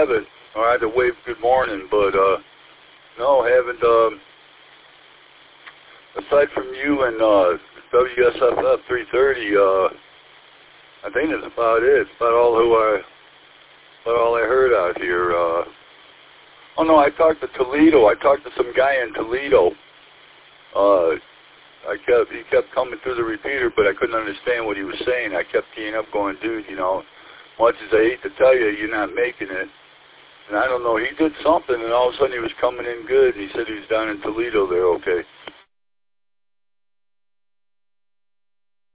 haven't. Or I had to wave good morning, but no, haven't. Aside from you and WSFF 330, I think that's about it. It's about all I heard out here. Oh no, I talked to Toledo. I talked to some guy in Toledo. He kept coming through the repeater, but I couldn't understand what he was saying. I kept keying up, going, dude, you know, much as I hate to tell you, you're not making it. And I don't know, he did something, and all of a sudden he was coming in good. He said he was down in Toledo there, okay.